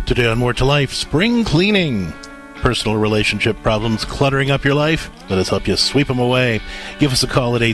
Today on More to Life, spring cleaning. Personal relationship problems cluttering up your life? Let us help you sweep them away. Give us a call at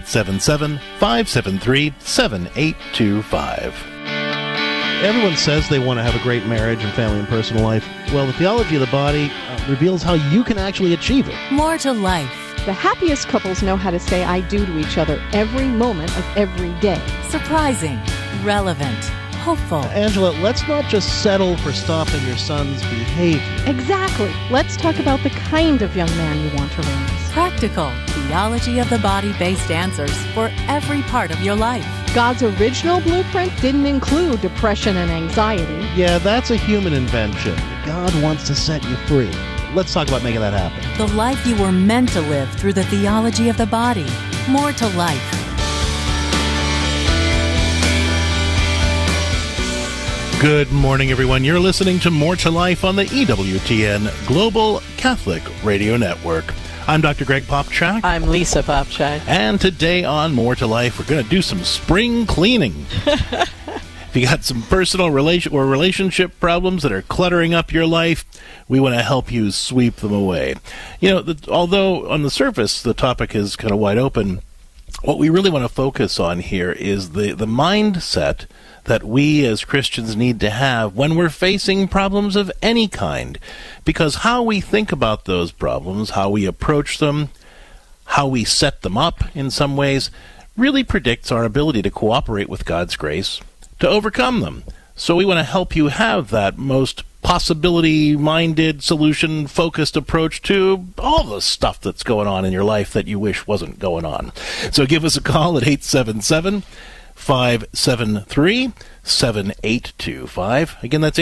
877-573-7825. Everyone says they want to have a great marriage and family and personal life. Well, the theology of the body reveals how you can actually achieve it. More to Life. The happiest couples know how to say I do to each other every moment of every day. Surprising, relevant, hopeful. Angela, let's not just settle for stopping your son's behavior. Exactly. Let's talk about the kind of young man you want to raise. Practical, theology of the body-based answers for every part of your life. God's original blueprint didn't include depression and anxiety. Yeah, that's a human invention. God wants to set you free. Let's talk about making that happen. The life you were meant to live through the theology of the body. More to Life. Good morning, everyone. You're listening to More to Life on the EWTN Global Catholic Radio Network. I'm Dr. Greg Popchak. I'm Lisa Popchak. And today on More to Life, we're going to do some spring cleaning. If you got some personal relationship problems that are cluttering up your life, we want to help you sweep them away. You know, although on the surface the topic is kind of wide open, what we really want to focus on here is the mindset that we as Christians need to have when we're facing problems of any kind. Because how we think about those problems, how we approach them, how we set them up in some ways, really predicts our ability to cooperate with God's grace to overcome them. So we want to help you have that most possibility-minded, solution-focused approach to all the stuff that's going on in your life that you wish wasn't going on. So give us a call at 877-573-7825. Again, that's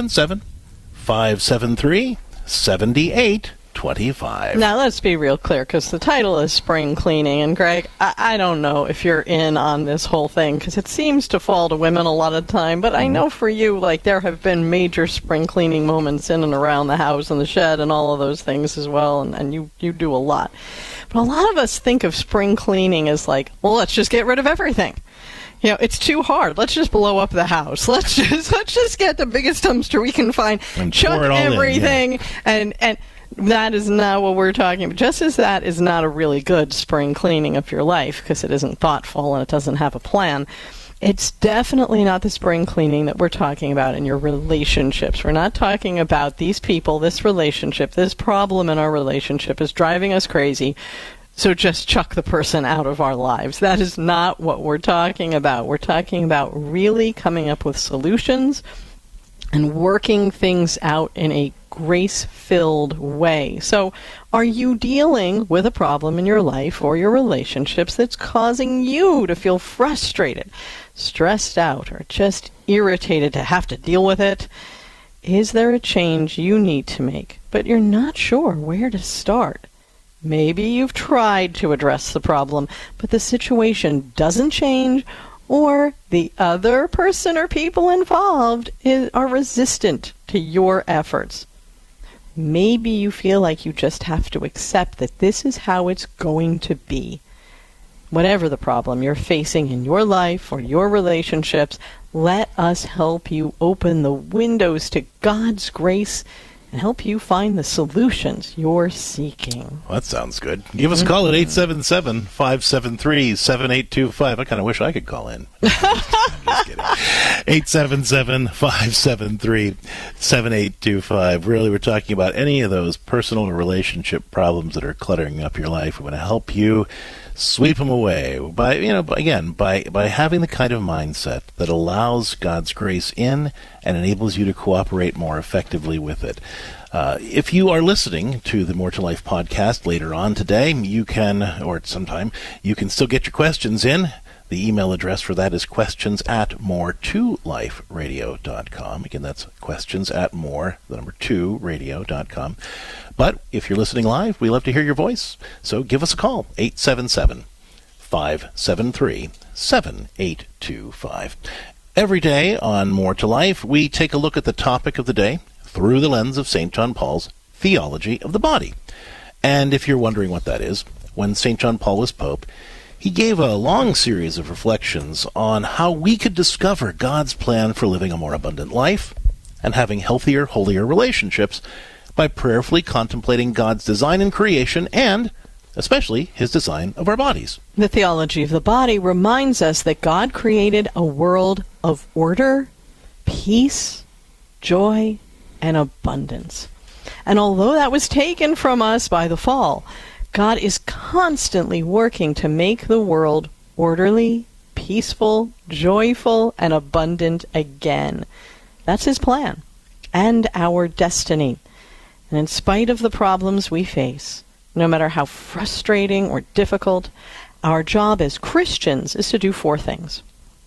877-573-7825. Now, let's be real clear, because the title is Spring Cleaning. And, Greg, I don't know if you're in on this whole thing, because it seems to fall to women a lot of the time. But I know for you, like, there have been major spring cleaning moments in and around the house and the shed and all of those things as well. And you do a lot. But a lot of us think of spring cleaning as like, well, let's just get rid of everything. You know, it's too hard. Let's just blow up the house. Let's just get the biggest dumpster we can find, and chuck everything, and that is not what we're talking about. Just as that is not a really good spring cleaning of your life because it isn't thoughtful and it doesn't have a plan, it's definitely not the spring cleaning that we're talking about in your relationships. We're not talking about these people, this relationship, this problem in our relationship is driving us crazy, so just chuck the person out of our lives. That is not what we're talking about. We're talking about really coming up with solutions and working things out in a grace-filled way. So are you dealing with a problem in your life or your relationships that's causing you to feel frustrated, stressed out, or just irritated to have to deal with it? Is there a change you need to make, but you're not sure where to start? Maybe you've tried to address the problem, but the situation doesn't change, or the other person or people involved are resistant to your efforts. Maybe you feel like you just have to accept that this is how it's going to be. Whatever the problem you're facing in your life or your relationships, let us help you open the windows to God's grace and help you find the solutions you're seeking. Well, that sounds good. Give us a call at 877-573-7825. I kind of wish I could call in. I'm just kidding. 877-573-7825. Really, we're talking about any of those personal or relationship problems that are cluttering up your life. We want to help you sweep them away by having the kind of mindset that allows God's grace in and enables you to cooperate more effectively with it. If you are listening to the More to Life podcast later on today, you can, or at some time, you can still get your questions in. The email address for that is questions@more2liferadio.com. Again, that's questions@more2radio.com. But if you're listening live, we love to hear your voice. So give us a call, 877-573-7825. Every day on More to Life, we take a look at the topic of the day through the lens of St. John Paul's theology of the body. And if you're wondering what that is, when St. John Paul was Pope, he gave a long series of reflections on how we could discover God's plan for living a more abundant life and having healthier, holier relationships by prayerfully contemplating God's design in creation and especially his design of our bodies. The theology of the body reminds us that God created a world of order, peace, joy, and abundance. And although that was taken from us by the fall, God is constantly working to make the world orderly, peaceful, joyful, and abundant again. That's his plan and our destiny. And in spite of the problems we face, no matter how frustrating or difficult, our job as Christians is to do 4 things.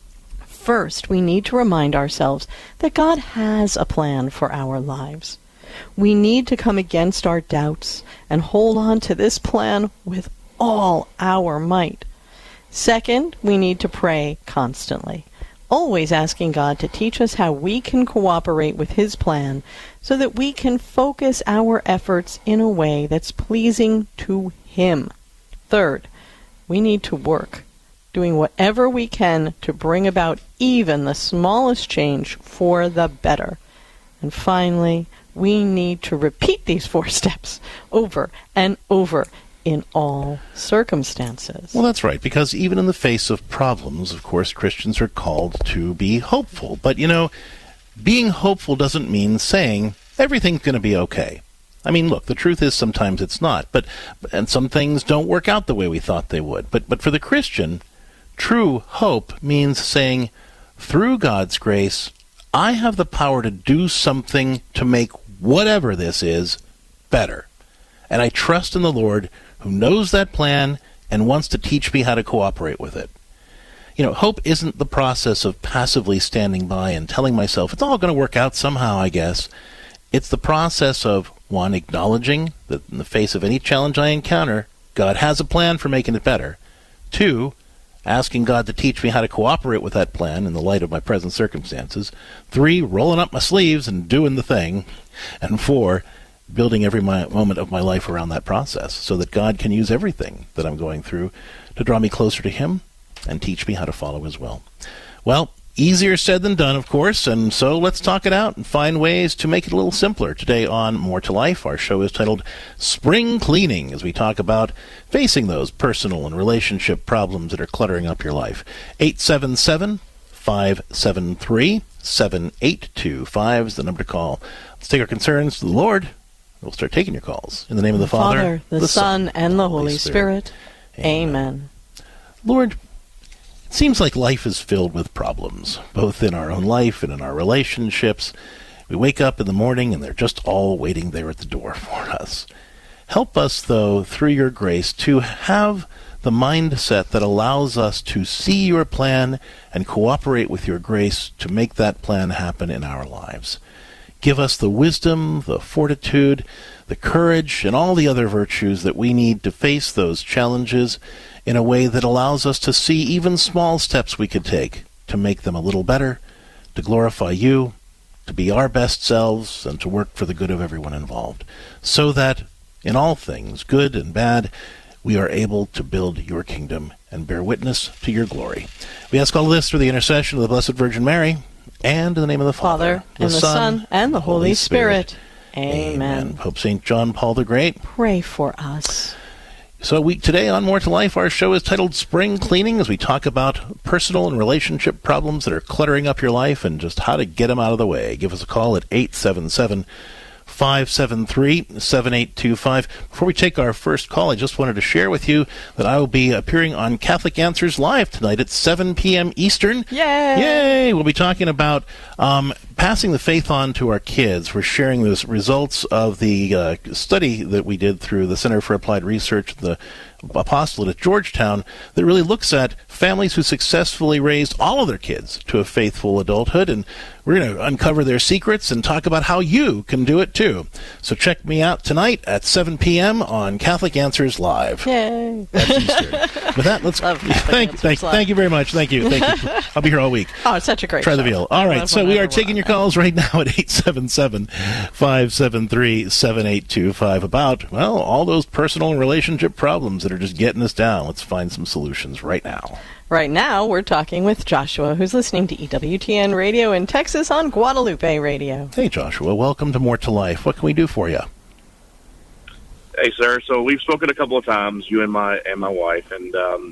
First, we need to remind ourselves that God has a plan for our lives. We need to come against our doubts and hold on to this plan with all our might. Second, we need to pray constantly, always asking God to teach us how we can cooperate with his plan so that we can focus our efforts in a way that's pleasing to him. Third, we need to work, doing whatever we can to bring about even the smallest change for the better. And finally, we need to repeat these 4 steps over and over in all circumstances. Well, that's right, because even in the face of problems, of course, Christians are called to be hopeful. But, being hopeful doesn't mean saying everything's going to be okay. I mean, look, the truth is sometimes it's not, and some things don't work out the way we thought they would. But for the Christian, true hope means saying, through God's grace, I have the power to do something to make whatever this is better. And I trust in the Lord who knows that plan and wants to teach me how to cooperate with it. Hope isn't the process of passively standing by and telling myself, it's all going to work out somehow, I guess. It's the process of, 1, acknowledging that in the face of any challenge I encounter, God has a plan for making it better. 2, asking God to teach me how to cooperate with that plan in the light of my present circumstances. 3, rolling up my sleeves and doing the thing. And 4, building every moment of my life around that process so that God can use everything that I'm going through to draw me closer to him and teach me how to follow his will. Well, easier said than done, of course, and so let's talk it out and find ways to make it a little simpler. Today on More to Life, our show is titled Spring Cleaning, as we talk about facing those personal and relationship problems that are cluttering up your life. 877-573-7825 is the number to call. Let's take our concerns to the Lord. We'll start taking your calls. In the name of the Father, the Son, and the Holy Spirit. Amen. Lord, it seems like life is filled with problems, both in our own life and in our relationships. We wake up in the morning and they're just all waiting there at the door for us. Help us, though, through your grace, to have the mindset that allows us to see your plan and cooperate with your grace to make that plan happen in our lives. Give us the wisdom, the fortitude, the courage, and all the other virtues that we need to face those challenges in a way that allows us to see even small steps we could take to make them a little better, to glorify you, to be our best selves, and to work for the good of everyone involved, so that in all things, good and bad, we are able to build your kingdom and bear witness to your glory. We ask all of this through the intercession of the Blessed Virgin Mary, and in the name of the Father, and the Son, and the Holy Spirit. Amen. Pope St. John Paul the Great, pray for us. So today on More to Life, our show is titled Spring Cleaning, as we talk about personal and relationship problems that are cluttering up your life and just how to get them out of the way. Give us a call at 877-573-7825. Before we take our first call, I just wanted to share with you that I will be appearing on Catholic Answers Live tonight at 7 p.m. Eastern. Yay! Yay! We'll be talking about passing the faith on to our kids. We're sharing the results of the study that we did through the Center for Applied Research, the apostolate at Georgetown, that really looks at families who successfully raised all of their kids to a faithful adulthood, and we're going to uncover their secrets and talk about how you can do it too. So check me out tonight at 7 p.m. on Catholic Answers Live. Yay! That's Eastern. With that, let's thank you very much. Thank you. I'll be here all week. Oh, it's such a great Try show. the veal. All right, so we are taking your calls right now at 877-573-7825 about, well, all those personal and relationship problems that are just getting us down. Let's find some solutions right now. Right now, we're talking with Joshua, who's listening to EWTN Radio in Texas on Guadalupe Radio. Hey, Joshua. Welcome to More to Life. What can we do for you? Hey, sir. So we've spoken a couple of times, you and my wife, and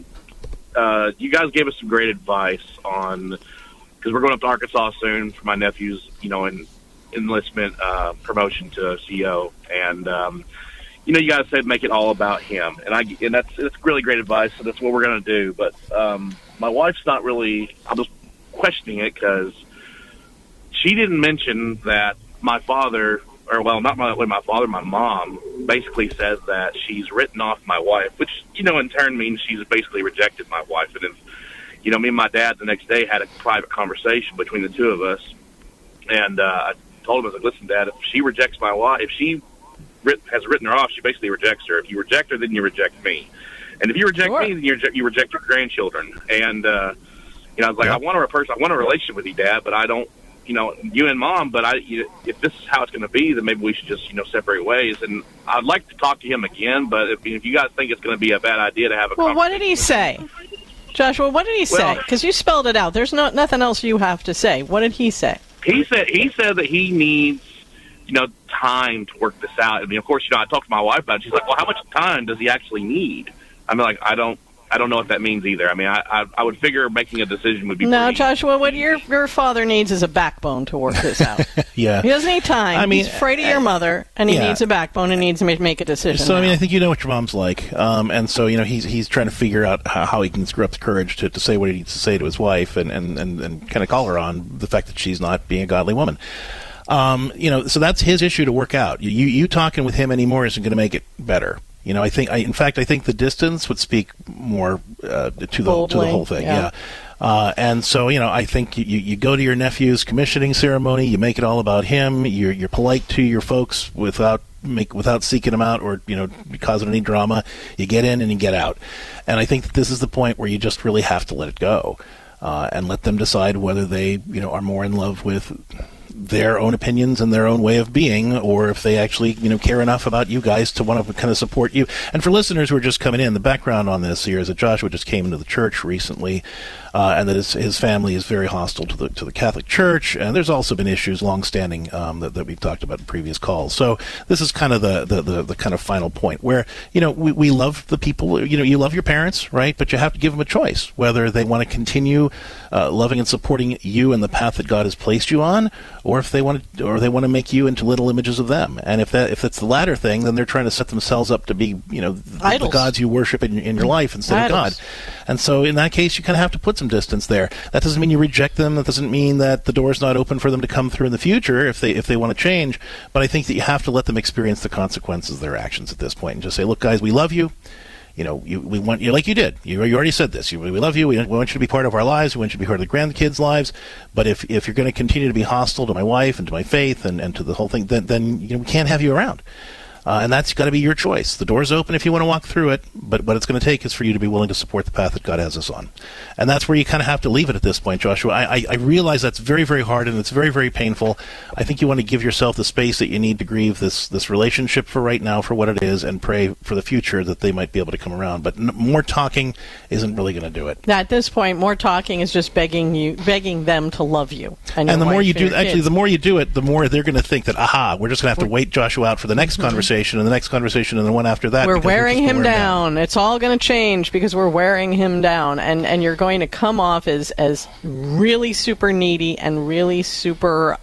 you guys gave us some great advice on, because we're going up to Arkansas soon for my nephew's, enlistment promotion to CO, and you guys said make it all about him, and that's really great advice. So that's what we're going to do. But my wife's not really. I'm just questioning it because she didn't mention that my father, or well, not my father, my mom basically says that she's written off my wife, which in turn means she's basically rejected my wife. And then, me and my dad the next day had a private conversation between the two of us, and I told him, I was like, listen, Dad, if she rejects my wife, if she has written her off, she basically rejects her. If you reject her, then you reject me. And if you reject me, then you reject your grandchildren. And, I was like, I want a relationship with you, Dad, but I don't, you and Mom, but if this is how it's going to be, then maybe we should just, separate ways. And I'd like to talk to him again, but if you guys think it's going to be a bad idea to have a conversation. Well, what did he say? Joshua, what did he say? Because you spelled it out. There's nothing else you have to say. What did he say? He said that he needs, time to work this out. I mean, of course, I talked to my wife about it. She's like, well, how much time does he actually need? I mean, like, I don't know what that means either. I mean, I would figure making a decision would be No, Joshua, what your father needs is a backbone to work this out. Yeah. He doesn't need time. I mean, he's afraid of your mother, and he needs a backbone and needs to make a decision. So, I think you know what your mom's like. And so, he's trying to figure out how he can screw up the courage to say what he needs to say to his wife and kind of call her on the fact that she's not being a godly woman. So that's his issue to work out. You talking with him anymore isn't going to make it better. I think the distance would speak more to the whole thing. Yeah. And so, I think you go to your nephew's commissioning ceremony, you make it all about him. You're polite to your folks without seeking them out or causing any drama. You get in and you get out. And I think that this is the point where you just really have to let it go and let them decide whether they are more in love with their own opinions and their own way of being, or if they actually, care enough about you guys to want to kind of support you. And for listeners who are just coming in, the background on this here is that Joshua just came into the church recently, and that his family is very hostile to the Catholic Church, and there's also been issues longstanding that we've talked about in previous calls. So this is kind of the kind of final point where we love the people. You love your parents, right? But you have to give them a choice whether they want to continue loving and supporting you in the path that God has placed you on, or if they want to make you into little images of them. And if it's the latter thing, then they're trying to set themselves up to be the gods you worship in your life instead of God. And so in that case, you kind of have to put some distance there. That doesn't mean you reject them. That doesn't mean that the door's not open for them to come through in the future if they want to change. But I think that you have to let them experience the consequences of their actions at this point and just say, look, guys, we love you. We want you, like you did. You already said this. We love you. We want you to be part of our lives. We want you to be part of the grandkids' lives. But if you're going to continue to be hostile to my wife and to my faith and to the whole thing, then we can't have you around. And that's got to be your choice. The door's open if you want to walk through it, but what it's going to take is for you to be willing to support the path that God has us on. And that's where you kind of have to leave it at this point, Joshua. I realize that's very, very hard, and it's very, very painful. I think you want to give yourself the space that you need to grieve this relationship for right now for what it is and pray for the future that they might be able to come around. But more talking isn't really going to do it. At this point, more talking is just begging them to love you. And the more you do, the more you do it, the more they're going to think that, we're just going to have to wait Joshua out for the next conversation and the next conversation and the one after that. We're wearing him down. It's all going to change because we're wearing him down. And you're going to come off as really super needy and really super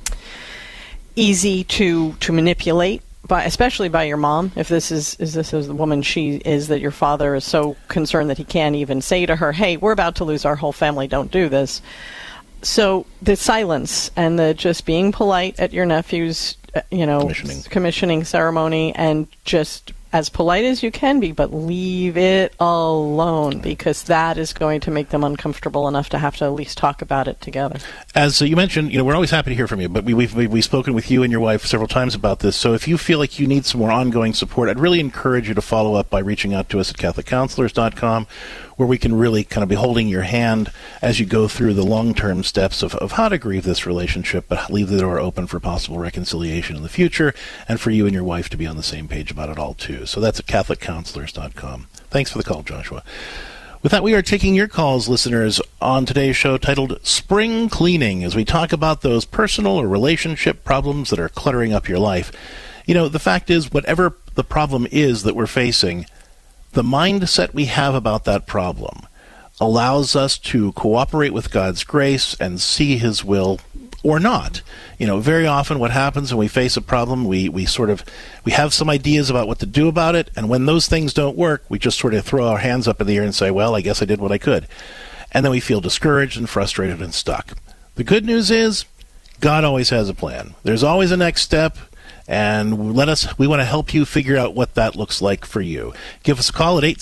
easy to manipulate, especially by your mom. If this is the woman she is, that your father is so concerned that he can't even say to her, hey, we're about to lose our whole family, don't do this. So the silence and the just being polite at your nephew's commissioning ceremony, and just as polite as you can be, but leave it alone, because that is going to make them uncomfortable enough to have to at least talk about it together. As you mentioned, we're always happy to hear from you, but we've spoken with you and your wife several times about this. So if you feel like you need some more ongoing support, I'd really encourage you to follow up by reaching out to us at CatholicCounselors.com, where we can really kind of be holding your hand as you go through the long-term steps of how to grieve this relationship, but leave the door open for possible reconciliation in the future, and for you and your wife to be on the same page about it all, too. So that's at CatholicCounselors.com. Thanks for the call, Joshua. With that, we are taking your calls, listeners, on today's show titled Spring Cleaning, as we talk about those personal or relationship problems that are cluttering up your life. The fact is, whatever the problem is that we're facing, the mindset we have about that problem allows us to cooperate with God's grace and see His will or not. Very often what happens when we face a problem, we have some ideas about what to do about it, and when those things don't work, we just sort of throw our hands up in the air and say, well, I guess I did what I could. And then we feel discouraged and frustrated and stuck. The good news is, God always has a plan. There's always a next step, and we want to help you figure out what that looks like for you. Give us a call at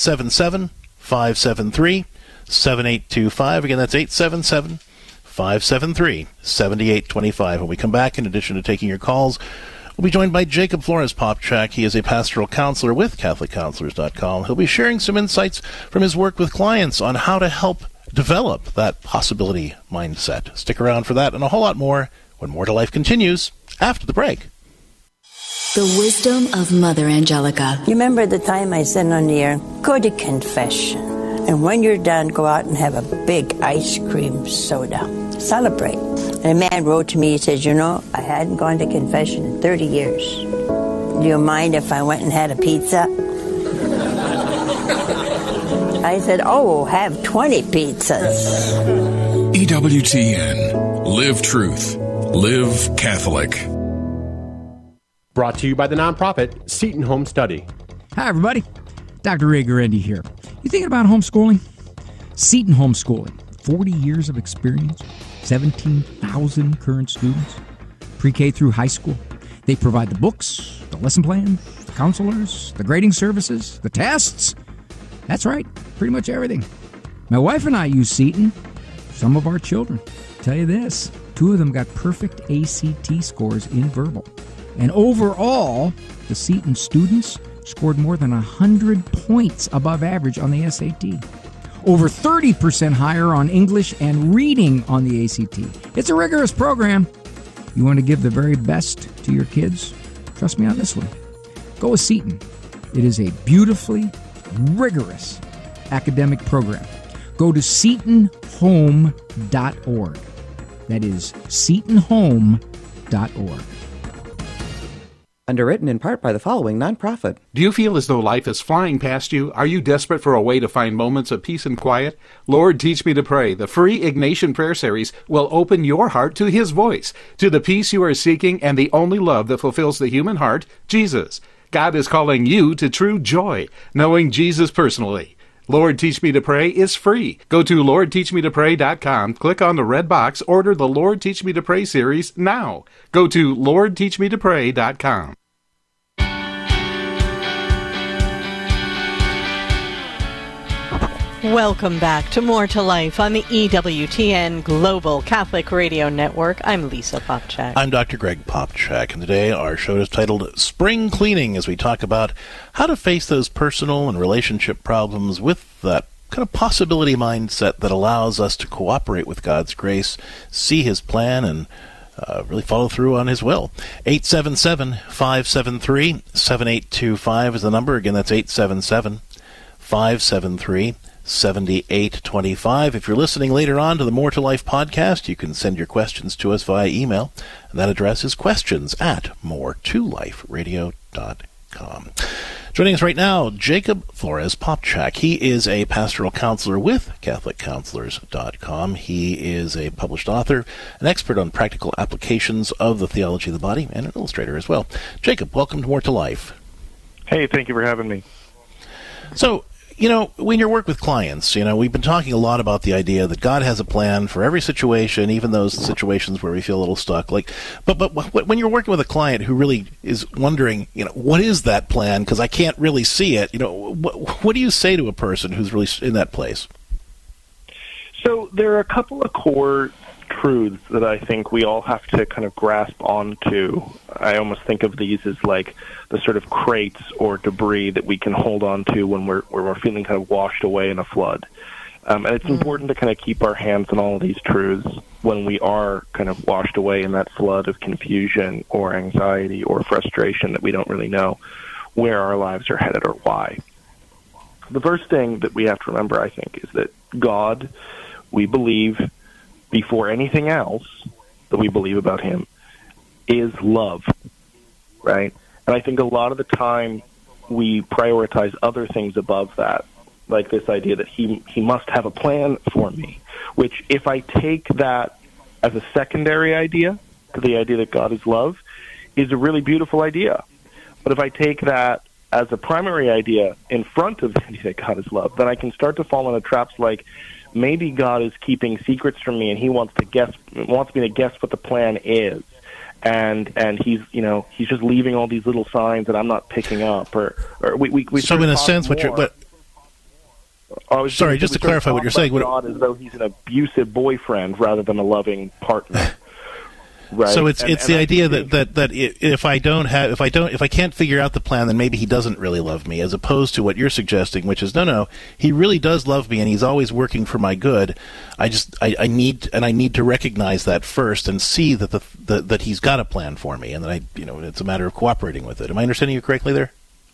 877-573-7825. Again, that's 877-573-7825. When we come back, in addition to taking your calls, we'll be joined by Jacob Flores-Popchak. He is a pastoral counselor with CatholicCounselors.com. He'll be sharing some insights from his work with clients on how to help develop that possibility mindset. Stick around for that and a whole lot more when More to Life continues after the break. The wisdom of Mother Angelica. You remember the time I said on the air, go to confession. And when you're done, go out and have a big ice cream soda. Celebrate. And a man wrote to me, he says, I hadn't gone to confession in 30 years. Do you mind if I went and had a pizza? I said, have 20 pizzas. EWTN. Live truth. Live Catholic. Brought to you by the nonprofit Seton Home Study. Hi, everybody. Dr. Ray Guarendi here. You thinking about homeschooling? Seton Homeschooling. 40 years of experience, 17,000 current students, pre-K through high school. They provide the books, the lesson plans, the counselors, the grading services, the tests. That's right, pretty much everything. My wife and I use Seton. Some of our children. Tell you this, 2 of them got perfect ACT scores in verbal. And overall, the Seton students scored more than 100 points above average on the SAT. Over 30% higher on English and reading on the ACT. It's a rigorous program. You want to give the very best to your kids? Trust me on this one. Go with Seton. It is a beautifully rigorous academic program. Go to SetonHome.org. That is SetonHome.org. Underwritten in part by the following nonprofit. Do you feel as though life is flying past you? Are you desperate for a way to find moments of peace and quiet? Lord, Teach Me to Pray, the free Ignatian Prayer Series, will open your heart to His voice, to the peace you are seeking and the only love that fulfills the human heart, Jesus. God is calling you to true joy, knowing Jesus personally. Lord, Teach Me to Pray is free. Go to LordTeachMeToPray.com, click on the red box, order the Lord Teach Me to Pray series now. Go to LordTeachMeToPray.com. Welcome back to More to Life on the EWTN Global Catholic Radio Network. I'm Lisa Popchak. I'm Dr. Greg Popchak, and today our show is titled Spring Cleaning, as we talk about how to face those personal and relationship problems with that kind of possibility mindset that allows us to cooperate with God's grace, see His plan, and really follow through on His will. 877-573-7825 is the number. Again, that's 877-573-7825. 7825. If you're listening later on to the More to Life podcast, you can send your questions to us via email, and that address is questions@moretoliferadio.com. Joining us right now, Jacob Flores-Popchak. He is a pastoral counselor with CatholicCounselors.com. He is a published author, an expert on practical applications of the theology of the body, and an illustrator as well. Jacob, welcome to More to Life. Hey, thank you for having me. So, when you work with clients, we've been talking a lot about the idea that God has a plan for every situation, even those situations where we feel a little stuck. But when you're working with a client who really is wondering, what is that plan? Because I can't really see it. What do you say to a person who's really in that place? So there are a couple of core truths that I think we all have to kind of grasp onto. I almost think of these as like the sort of crates or debris that we can hold on to when we're feeling kind of washed away in a flood. And it's important to kind of keep our hands on all of these truths when we are kind of washed away in that flood of confusion or anxiety or frustration that we don't really know where our lives are headed or why. The first thing that we have to remember, I think, is that God, we believe, before anything else that we believe about him, is love, right? And I think a lot of the time we prioritize other things above that, like this idea that he must have a plan for me, which if I take that as a secondary idea to the idea that God is love, is a really beautiful idea. But if I take that as a primary idea in front of the idea that God is love, then I can start to fall into traps like, maybe God is keeping secrets from me, and he wants me to guess what the plan is, and he's just leaving all these little signs that I'm not picking up, or we. So in a sense, just to clarify what you're saying, God as though he's an abusive boyfriend rather than a loving partner. Right. So it's the idea that if I can't figure out the plan, then maybe he doesn't really love me, as opposed to what you're suggesting, which is no, he really does love me and he's always working for my good. I need to recognize that first and see that he's got a plan for me, and that it's a matter of cooperating with it. Am I understanding you correctly there?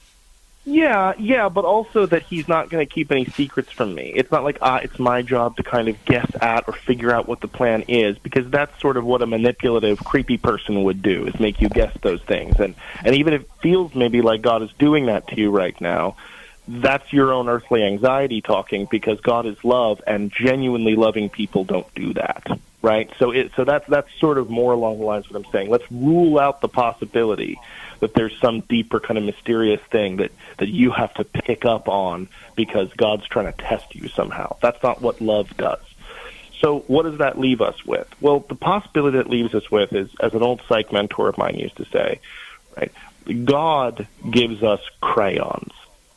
Yeah, but also that he's not going to keep any secrets from me. It's not like it's my job to kind of guess at or figure out what the plan is, because that's sort of what a manipulative, creepy person would do, is make you guess those things. And even if it feels maybe like God is doing that to you right now, that's your own earthly anxiety talking, because God is love, and genuinely loving people don't do that, right? So that's sort of more along the lines of what I'm saying. Let's rule out the possibility that there's some deeper kind of mysterious thing that you have to pick up on because God's trying to test you somehow. That's not what love does. So what does that leave us with? Well, the possibility that leaves us with is, as an old psych mentor of mine used to say, right, God gives us crayons.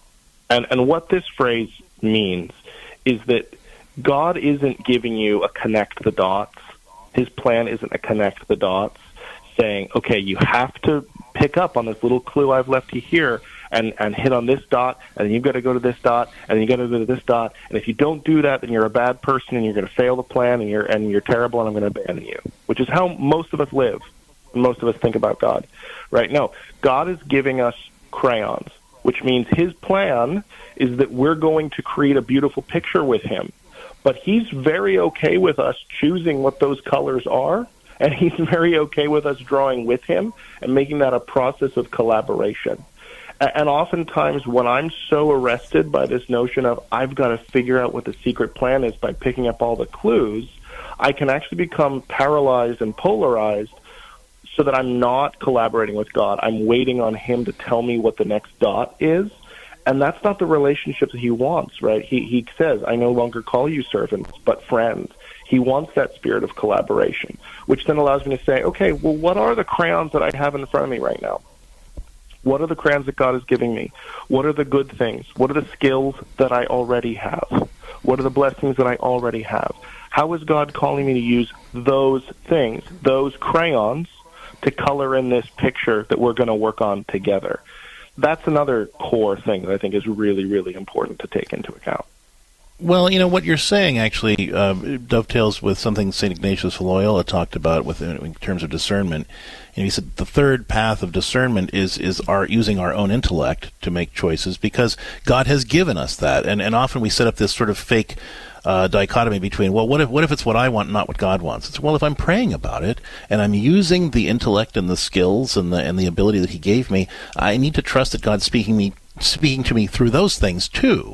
And what this phrase means is that God isn't giving you a connect the dots. His plan isn't a connect the dots, saying, okay, you have to pick up on this little clue I've left you here and hit on this dot, and then you've got to go to this dot, and then you've got to go to this dot, and if you don't do that, then you're a bad person, and you're going to fail the plan, and you're terrible, and I'm going to abandon you, which is how most of us live, and most of us think about God, right? No, God is giving us crayons, which means his plan is that we're going to create a beautiful picture with him, but he's very okay with us choosing what those colors are, and he's very okay with us drawing with him and making that a process of collaboration. And oftentimes when I'm so arrested by this notion of I've got to figure out what the secret plan is by picking up all the clues, I can actually become paralyzed and polarized so that I'm not collaborating with God. I'm waiting on him to tell me what the next dot is. And that's not the relationship that he wants, right? He says, I no longer call you servants, but friends. He wants that spirit of collaboration, which then allows me to say, okay, well, what are the crayons that I have in front of me right now? What are the crayons that God is giving me? What are the good things? What are the skills that I already have? What are the blessings that I already have? How is God calling me to use those things, those crayons, to color in this picture that we're going to work on together? That's another core thing that I think is really, really important to take into account. Well, what you're saying actually dovetails with something St. Ignatius of Loyola talked about in terms of discernment. And he said the third path of discernment is using our own intellect to make choices, because God has given us that. And often we set up this sort of fake dichotomy between, well, what if it's what I want, not what God wants? It's, well, if I'm praying about it and I'm using the intellect and the skills and the ability that he gave me, I need to trust that God's speaking to me through those things too.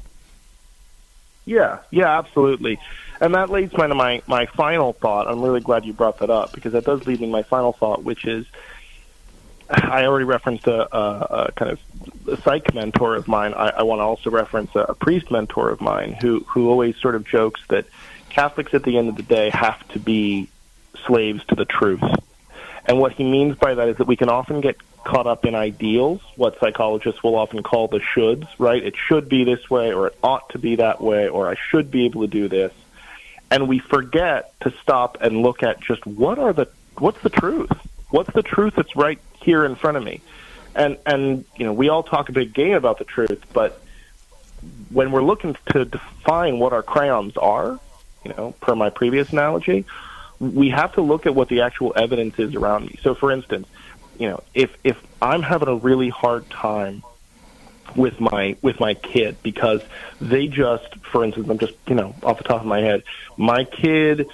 Yeah, absolutely. And that leads me to my final thought. I'm really glad you brought that up, because that does lead me to my final thought, which is I already referenced a kind of a psych mentor of mine. I want to also reference a priest mentor of mine who always sort of jokes that Catholics at the end of the day have to be slaves to the truth. And what he means by that is that we can often get caught up in ideals, what psychologists will often call the shoulds, right? It should be this way, or it ought to be that way, or I should be able to do this. And we forget to stop and look at just what's the truth? What's the truth that's right here in front of me? And you know, we all talk a big game about the truth, but when we're looking to define what our crayons are, you know, per my previous analogy, we have to look at what the actual evidence is around me. So, for instance, you know, if I'm having a really hard time with my kid because they just, for instance, I'm just, you know, off the top of my head, my kid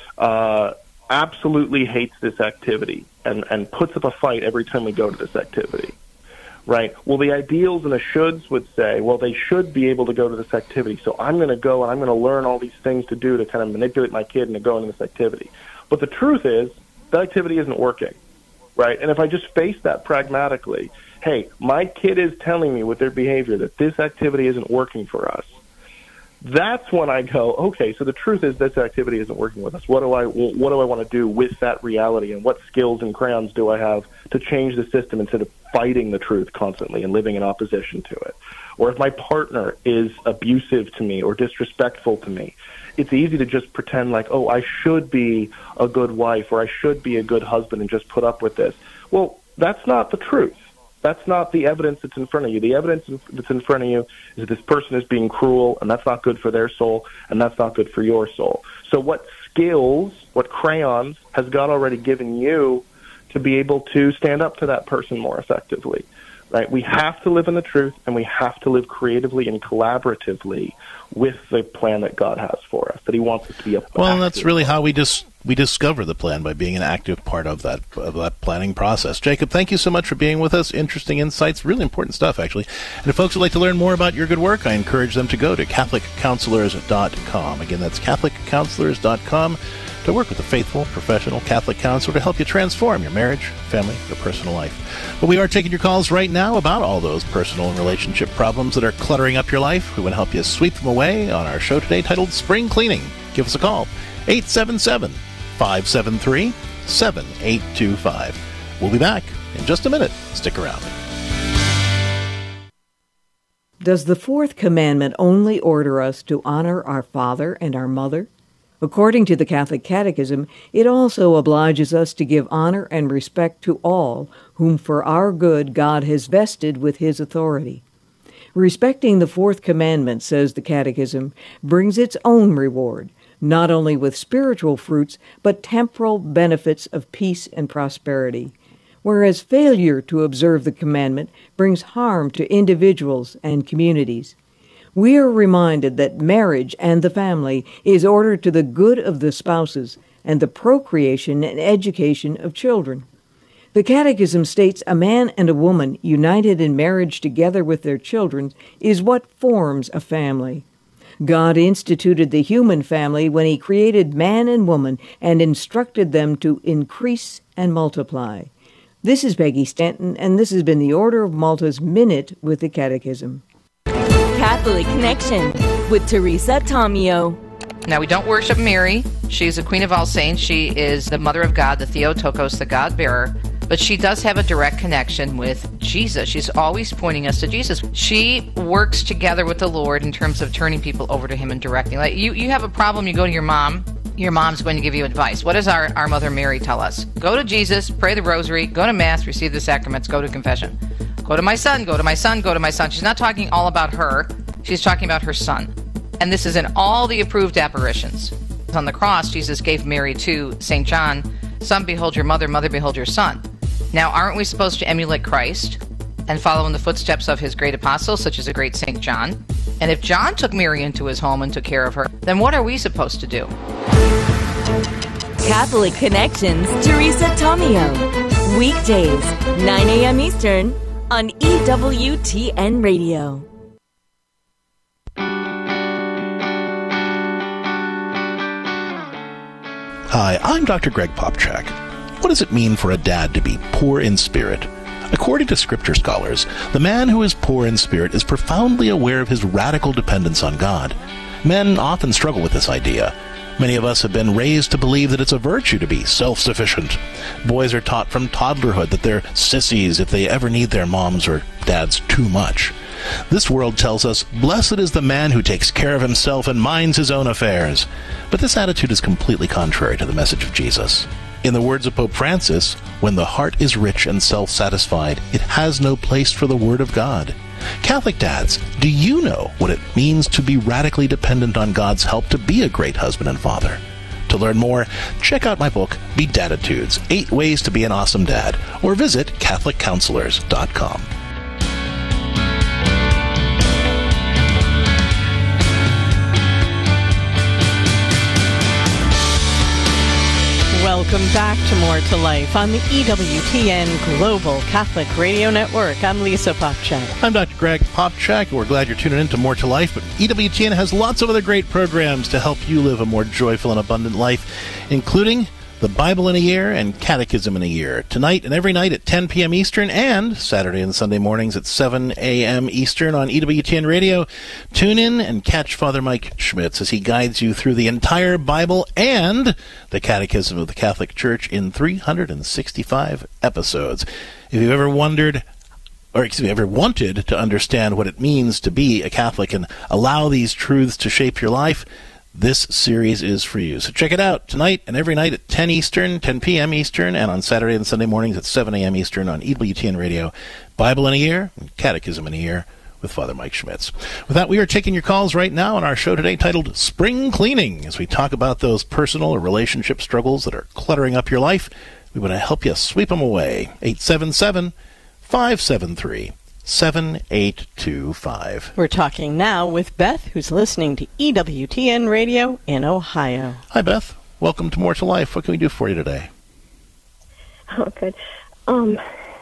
absolutely hates this activity and puts up a fight every time we go to this activity. Right. Well, the ideals and the shoulds would say, well, they should be able to go to this activity. So I'm going to go and I'm going to learn all these things to do to kind of manipulate my kid into going to this activity. But the truth is that activity isn't working. Right. And if I just face that pragmatically, hey, my kid is telling me with their behavior that this activity isn't working for us. That's when I go, okay, so the truth is this activity isn't working with us. What do I want to do with that reality, and what skills and crayons do I have to change the system instead of fighting the truth constantly and living in opposition to it? Or if my partner is abusive to me or disrespectful to me, it's easy to just pretend like, oh, I should be a good wife or I should be a good husband and just put up with this. Well, that's not the truth. That's not the evidence that's in front of you. The evidence that's in front of you is that this person is being cruel, and that's not good for their soul, and that's not good for your soul. So what skills, what crayons has God already given you to be able to stand up to that person more effectively? Right? We have to live in the truth, and we have to live creatively and collaboratively with the plan that God has for us, that he wants us to be a Well, and that's really how we discover the plan, by being an active part of that planning process. Jacob, thank you so much for being with us. Interesting insights, really important stuff, actually. And if folks would like to learn more about your good work, I encourage them to go to CatholicCounselors.com. Again, that's CatholicCounselors.com, to work with a faithful, professional Catholic counselor to help you transform your marriage, family, or personal life. But we are taking your calls right now about all those personal and relationship problems that are cluttering up your life. We want to help you sweep them away on our show today titled Spring Cleaning. Give us a call, 877-573-7825. We'll be back in just a minute. Stick around. Does the fourth commandment only order us to honor our father and our mother? According to the Catholic Catechism, it also obliges us to give honor and respect to all whom for our good God has vested with his authority. Respecting the fourth commandment, says the Catechism, brings its own reward, not only with spiritual fruits, but temporal benefits of peace and prosperity, whereas failure to observe the commandment brings harm to individuals and communities. We are reminded that marriage and the family is ordered to the good of the spouses and the procreation and education of children. The Catechism states a man and a woman united in marriage together with their children is what forms a family. God instituted the human family when he created man and woman and instructed them to increase and multiply. This is Peggy Stanton, and this has been the Order of Malta's Minute with the Catechism. Catholic Connection with Teresa Tomeo. Now, we don't worship Mary. She's the Queen of all saints. She is the Mother of God, the Theotokos, the God-bearer. But she does have a direct connection with Jesus. She's always pointing us to Jesus. She works together with the Lord in terms of turning people over to him and directing. Like you have a problem, you go to your mom. Your mom's going to give you advice. What does our Mother Mary tell us? Go to Jesus, pray the rosary, go to Mass, receive the sacraments, go to confession. Go to my son, go to my son, go to my son. She's not talking all about her. She's talking about her son. And this is in all the approved apparitions. On the cross, Jesus gave Mary to St. John, son, behold your mother, mother, behold your son. Now, aren't we supposed to emulate Christ and follow in the footsteps of his great apostles, such as a great St. John? And if John took Mary into his home and took care of her, then what are we supposed to do? Catholic Connections, Teresa Tomeo. Weekdays, 9 a.m. Eastern on EWTN Radio. Hi, I'm Dr. Greg Popchak. What does it mean for a dad to be poor in spirit? According to scripture scholars, the man who is poor in spirit is profoundly aware of his radical dependence on God. Men often struggle with this idea. Many of us have been raised to believe that it's a virtue to be self-sufficient. Boys are taught from toddlerhood that they're sissies if they ever need their moms or dads too much. This world tells us, blessed is the man who takes care of himself and minds his own affairs. But this attitude is completely contrary to the message of Jesus. In the words of Pope Francis, when the heart is rich and self-satisfied, it has no place for the Word of God. Catholic dads, do you know what it means to be radically dependent on God's help to be a great husband and father? To learn more, check out my book, Bedattitudes, 8 Ways to be an Awesome Dad, or visit CatholicCounselors.com. Welcome back to More to Life on the EWTN Global Catholic Radio Network. I'm Lisa Popchak. I'm Dr. Greg Popchak. We're glad you're tuning in to More to Life, but EWTN has lots of other great programs to help you live a more joyful and abundant life, including The Bible in a Year and Catechism in a Year, tonight and every night at 10 p.m. Eastern, and Saturday and Sunday mornings at 7 a.m. Eastern on EWTN Radio. Tune in and catch Father Mike Schmitz as he guides you through the entire Bible and the Catechism of the Catholic Church in 365 episodes. If you've ever wondered, or ever wanted to understand what it means to be a Catholic and allow these truths to shape your life, this series is for you. So check it out tonight and every night at 10 Eastern, 10 p.m. Eastern, and on Saturday and Sunday mornings at 7 a.m. Eastern on EWTN Radio. Bible in a Year and Catechism in a Year with Father Mike Schmitz. With that, we are taking your calls right now on our show today titled Spring Cleaning. As we talk about those personal or relationship struggles that are cluttering up your life, we want to help you sweep them away. 877-573-7825. We're talking now with Beth, who's listening to EWTN Radio in Ohio. Hi, Beth. Welcome to More to Life. What can we do for you today? Oh, good. I'm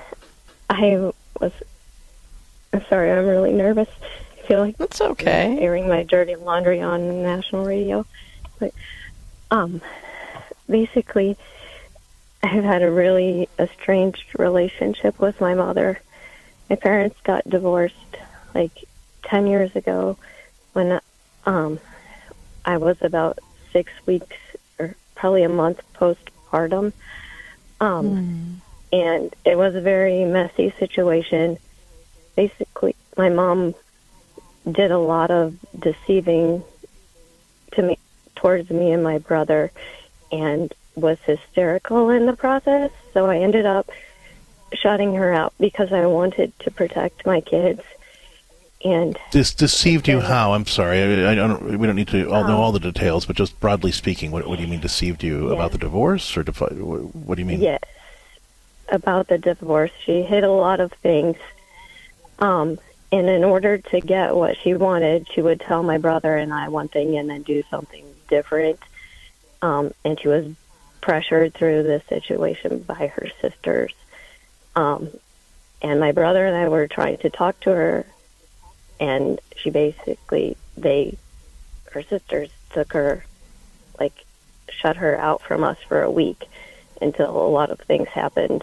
sorry, I'm really nervous. I feel like it's okay. Airing my dirty laundry on national radio. But basically, I've had a really estranged relationship with my mother. My parents got divorced like 10 years ago when I was about 6 weeks or probably a month postpartum. And it was a very messy situation. Basically, my mom did a lot of deceiving towards me and my brother and was hysterical in the process. So I ended up shutting her out because I wanted to protect my kids. And this deceived you how? I'm sorry. I don't. We don't need to know all the details, but just broadly speaking, what do you mean deceived you about the divorce, or what do you mean? Yes, about the divorce. She hid a lot of things, and in order to get what she wanted, she would tell my brother and I one thing and then do something different. And she was pressured through this situation by her sisters. And my brother and I were trying to talk to her, and she basically, her sisters took her, shut her out from us for a week until a lot of things happened.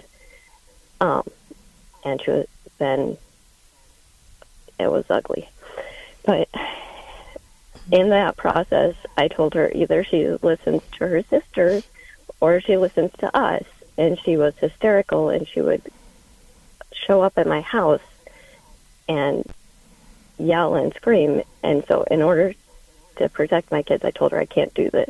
And then it was ugly. But in that process, I told her either she listens to her sisters or she listens to us. And she was hysterical, and she would show up at my house and yell and scream. And so in order to protect my kids, I told her I can't do this.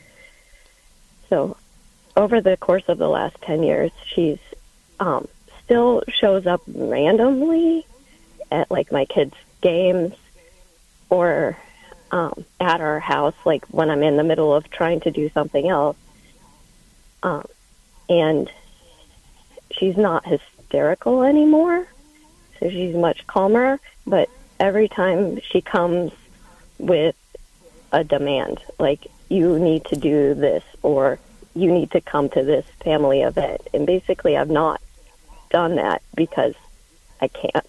So over the course of the last 10 years, she's still shows up randomly at my kids' games or at our house, when I'm in the middle of trying to do something else. And she's not hysterical anymore, so she's much calmer. But every time she comes with a demand, you need to do this, or you need to come to this family event. And basically, I've not done that because I can't.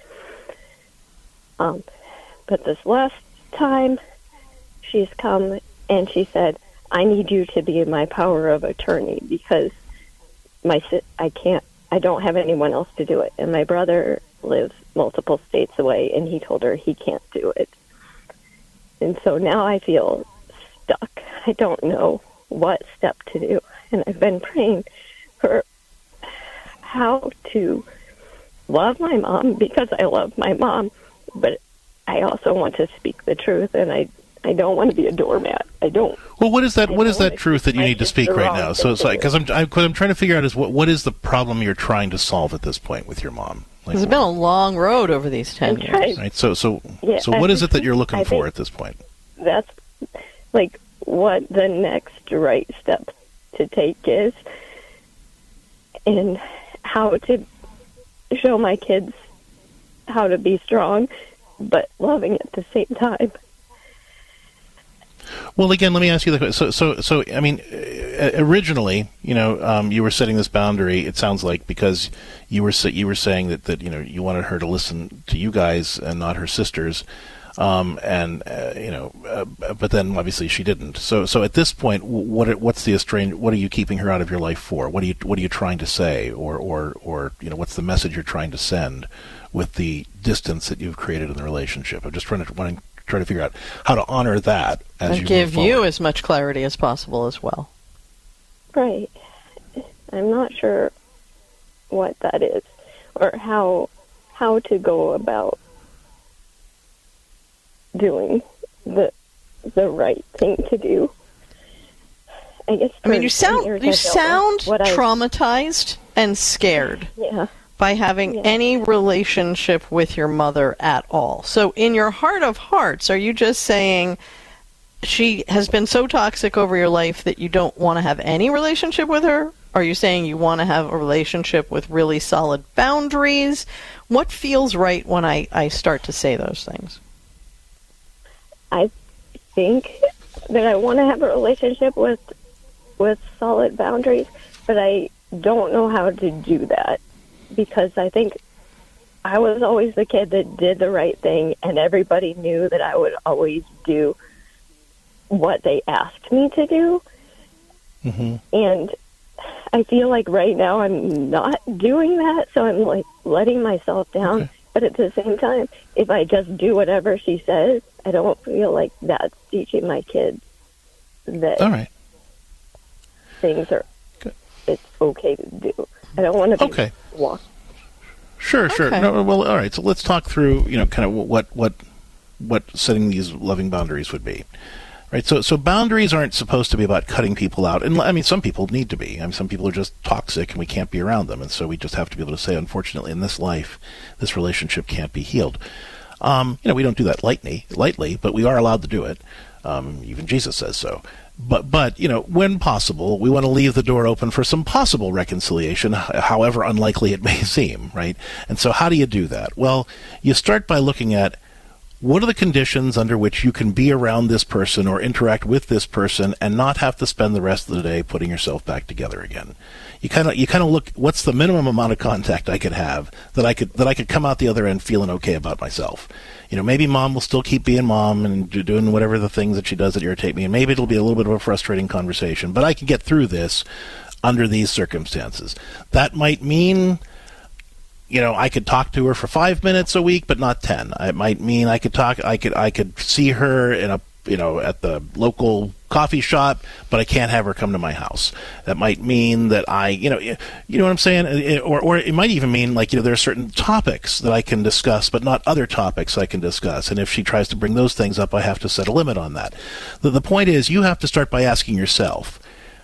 But this last time, she's come and she said, I need you to be my power of attorney because I I don't have anyone else to do it. And my brother lives multiple states away, and he told her he can't do it. And so now I feel stuck. I don't know what step to do. And I've been praying for how to love my mom, because I love my mom, but I also want to speak the truth, and I don't want to be a doormat. I don't. Well, what is that? What is that truth that you need to speak right now? So, because I'm trying to figure out is what is the problem you're trying to solve at this point with your mom? Like, it's been a long road over these 10 years. Right. So what is it that you're looking for at this point? That's like what the next right step to take is, and how to show my kids how to be strong, but loving at the same time. Well, again, let me ask you the question. So, I mean, originally, you were setting this boundary. It sounds like because you were saying that you wanted her to listen to you guys and not her sisters, but then obviously she didn't. So at this point, what are you keeping her out of your life for? What are you trying to say, or what's the message you're trying to send with the distance that you've created in the relationship? I'm just trying to figure out how to honor that as and give you as much clarity as possible as well. Right. I'm not sure what that is, or how to go about doing the right thing to do. I guess. I mean, you sound traumatized and scared. Yeah. By having any relationship with your mother at all. So in your heart of hearts, are you just saying she has been so toxic over your life that you don't want to have any relationship with her? Are you saying you want to have a relationship with really solid boundaries? What feels right when I start to say those things? I think that I want to have a relationship with solid boundaries, but I don't know how to do that. Because I think I was always the kid that did the right thing, and everybody knew that I would always do what they asked me to do. Mm-hmm. And I feel like right now I'm not doing that, so I'm like letting myself down. Okay. But at the same time, if I just do whatever she says, I don't feel like that's teaching my kids that things are it's okay to do. I don't want to be walk. Sure. No, well, all right. So let's talk through, kind of what setting these loving boundaries would be, right? So boundaries aren't supposed to be about cutting people out, and I mean, some people need to be. I mean, some people are just toxic, and we can't be around them, and so we just have to be able to say, unfortunately, in this life, this relationship can't be healed. We don't do that lightly, but we are allowed to do it. Even Jesus says so. But when possible, we want to leave the door open for some possible reconciliation, however unlikely it may seem, right? And so how do you do that? Well, you start by looking at what are the conditions under which you can be around this person or interact with this person and not have to spend the rest of the day putting yourself back together again. You kind of look, what's the minimum amount of contact I could have that I could come out the other end feeling okay about myself. Maybe mom will still keep being mom and doing whatever the things that she does that irritate me, and maybe it'll be a little bit of a frustrating conversation, but I can get through this under these circumstances. That might mean, I could talk to her for 5 minutes a week, but not 10. It might mean I could see her in a at the local coffee shop, but I can't have her come to my house. That might mean that you know what I'm saying? Or it might even mean there are certain topics that I can discuss, but not other topics I can discuss. And if she tries to bring those things up, I have to set a limit on that. The point is, you have to start by asking yourself,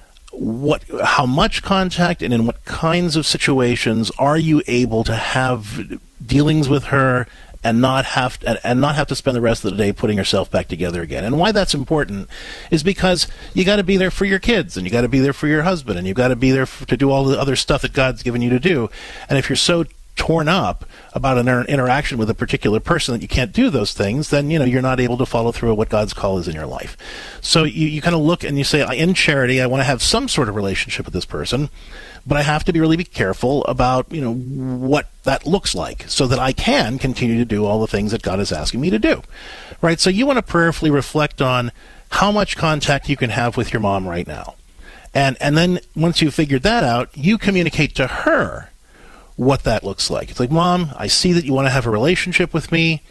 how much contact and in what kinds of situations are you able to have dealings with her and not have to spend the rest of the day putting yourself back together again. And why that's important is because you got to be there for your kids, and you got to be there for your husband, and you got to be there to do all the other stuff that God's given you to do. And if you're so torn up about an interaction with a particular person that you can't do those things, then you're not able to follow through on what God's call is in your life. So you kind of look and you say, in charity, I want to have some sort of relationship with this person, but I have to really be careful about what that looks like so that I can continue to do all the things that God is asking me to do. Right? So you want to prayerfully reflect on how much contact you can have with your mom right now. And then once you've figured that out, you communicate to her what that looks like. It's like, Mom, I see that you want to have a relationship with me.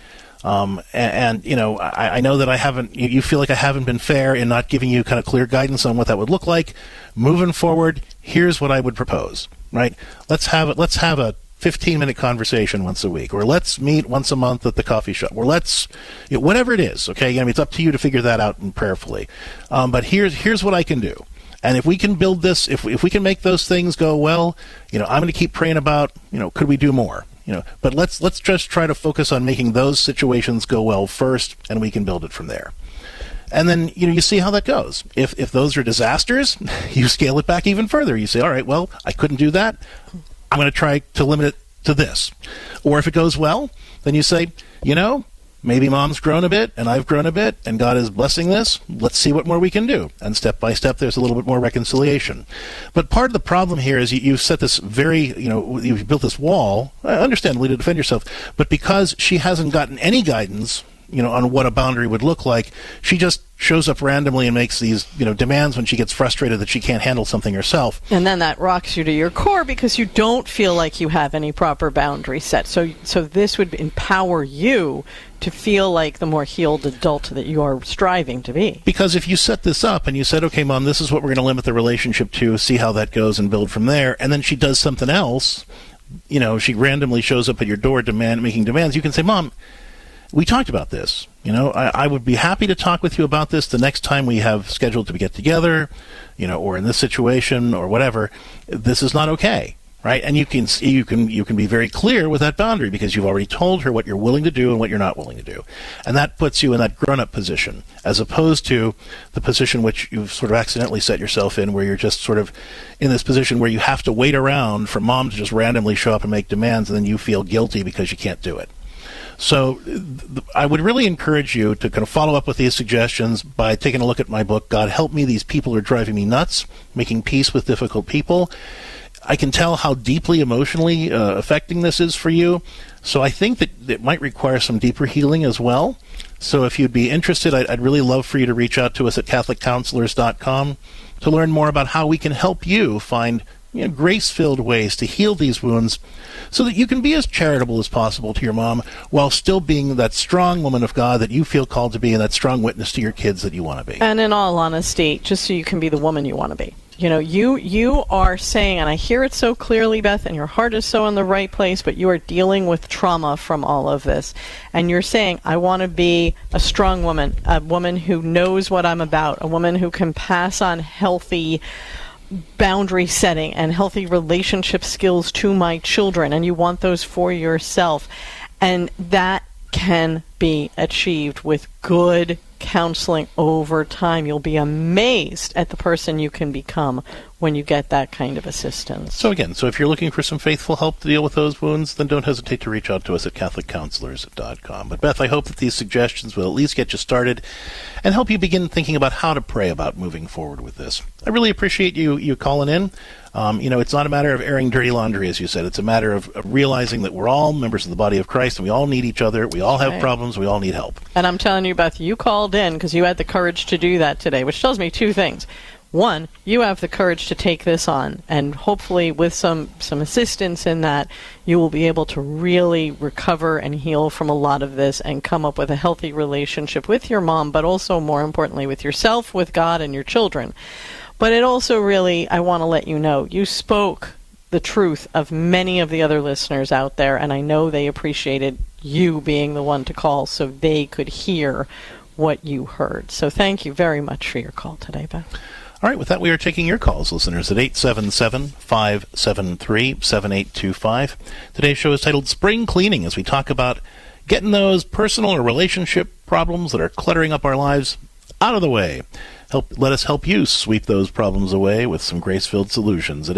And you know, I know that you feel like I haven't been fair in not giving you kind of clear guidance on what that would look like. Moving forward, here's what I would propose, right? Let's have a 15-minute conversation once a week, or let's meet once a month at the coffee shop, or whatever it is, okay? I mean, it's up to you to figure that out prayerfully. But here's what I can do. And if we can build this, if we can make those things go well, you know, I'm going to keep praying about, you know, could we do more? You know, but let's just try to focus on making those situations go well first, and we can build it from there. And then, you know, you see how that goes. If those are disasters, you scale it back even further. You say, all right, well, I couldn't do that. I'm going to try to limit it to this. Or if it goes well, then you say, you know, maybe Mom's grown a bit, and I've grown a bit, and God is blessing this. Let's see what more we can do. And step by step, there's a little bit more reconciliation. But part of the problem here is you've set this you've built this wall, understandably, to defend yourself. But because she hasn't gotten any guidance, you know, on what a boundary would look like, she just shows up randomly and makes these, you know, demands when she gets frustrated that she can't handle something herself. And then that rocks you to your core because you don't feel like you have any proper boundary set. So this would empower you to feel like the more healed adult that you are striving to be. Because if you set this up and you said, okay, Mom, this is what we're going to limit the relationship to, see how that goes and build from there, and then she does something else, you know, she randomly shows up at your door making demands, you can say, Mom, we talked about this. You know, I would be happy to talk with you about this the next time we have scheduled to get together, you know, or in this situation or whatever. This is not okay, right? And you can be very clear with that boundary because you've already told her what you're willing to do and what you're not willing to do. And that puts you in that grown-up position as opposed to the position which you've sort of accidentally set yourself in, where you're just sort of in this position where you have to wait around for Mom to just randomly show up and make demands, and then you feel guilty because you can't do it. So I would really encourage you to kind of follow up with these suggestions by taking a look at my book, God Help Me, These People Are Driving Me Nuts, Making Peace with Difficult People. I can tell how deeply emotionally affecting this is for you, so I think that it might require some deeper healing as well. So if you'd be interested, I'd really love for you to reach out to us at CatholicCounselors.com to learn more about how we can help you find grace-filled ways to heal these wounds so that you can be as charitable as possible to your mom while still being that strong woman of God that you feel called to be and that strong witness to your kids that you want to be. And in all honesty, just so you can be the woman you want to be. You know, you are saying, and I hear it so clearly, Beth, and your heart is so in the right place, but you are dealing with trauma from all of this. And you're saying, I want to be a strong woman, a woman who knows what I'm about, a woman who can pass on healthy boundary setting and healthy relationship skills to my children, and you want those for yourself. And that can be achieved with good counseling over time. You'll be amazed at the person you can become when you get that kind of assistance. So if you're looking for some faithful help to deal with those wounds, then don't hesitate to reach out to us at CatholicCounselors.com. But Beth, I hope that these suggestions will at least get you started and help you begin thinking about how to pray about moving forward with this. I really appreciate you calling in. It's not a matter of airing dirty laundry, as you said. It's a matter of realizing that we're all members of the body of Christ, and we all need each other. We all have problems. We all need help. And I'm telling you, Beth, you called in because you had the courage to do that today, which tells me two things. One, you have the courage to take this on, and hopefully with some assistance in that, you will be able to really recover and heal from a lot of this and come up with a healthy relationship with your mom, but also, more importantly, with yourself, with God, and your children. But it also really, I want to let you know, you spoke the truth of many of the other listeners out there, and I know they appreciated you being the one to call so they could hear what you heard. So thank you very much for your call today, Beth. All right, with that, we are taking your calls, listeners, at 877-573-7825. Today's show is titled Spring Cleaning, as we talk about getting those personal or relationship problems that are cluttering up our lives out of the way. Let us help you sweep those problems away with some grace-filled solutions at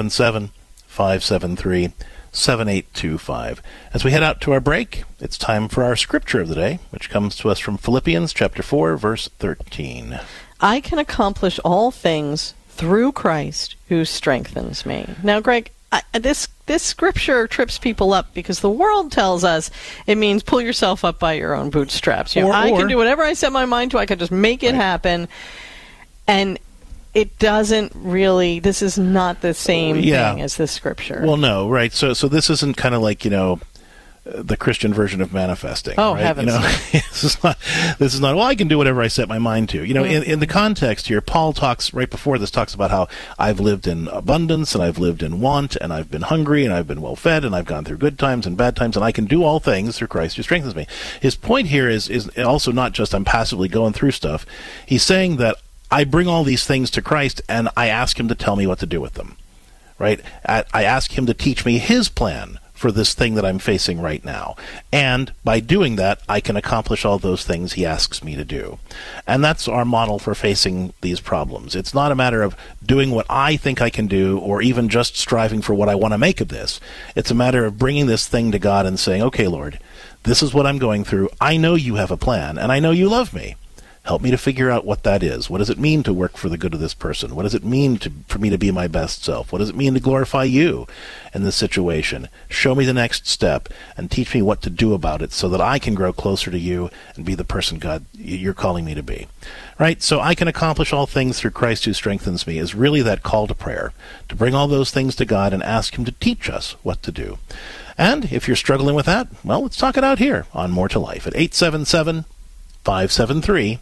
877-573-7825. As we head out to our break, it's time for our scripture of the day, which comes to us from Philippians chapter 4, verse 13. I can accomplish all things through Christ who strengthens me. Now, Greg, this scripture trips people up because the world tells us it means pull yourself up by your own bootstraps. I can do whatever I set my mind to. I can just make it happen. And it doesn't really, this is not the same thing as the scripture. Well, no, right. So this isn't kind of like, the Christian version of manifesting. Oh, right? heavens. This is not, well, I can do whatever I set my mind to. In the context here, Paul talks, right before this, talks about how I've lived in abundance, and I've lived in want, and I've been hungry, and I've been well fed, and I've gone through good times and bad times, and I can do all things through Christ who strengthens me. His point here is also not just I'm passively going through stuff. He's saying that I bring all these things to Christ, and I ask him to tell me what to do with them. Right? I ask him to teach me his plan for this thing that I'm facing right now. And by doing that, I can accomplish all those things he asks me to do. And that's our model for facing these problems. It's not a matter of doing what I think I can do, or even just striving for what I want to make of this. It's a matter of bringing this thing to God and saying, okay, Lord, this is what I'm going through. I know you have a plan, and I know you love me. Help me to figure out what that is. What does it mean to work for the good of this person? What does it mean for me to be my best self? What does it mean to glorify you in this situation? Show me the next step and teach me what to do about it so that I can grow closer to you and be the person, God, you're calling me to be. Right? So I can accomplish all things through Christ who strengthens me is really that call to prayer, to bring all those things to God and ask him to teach us what to do. And if you're struggling with that, well, let's talk it out here on More to Life at 877-573-7825.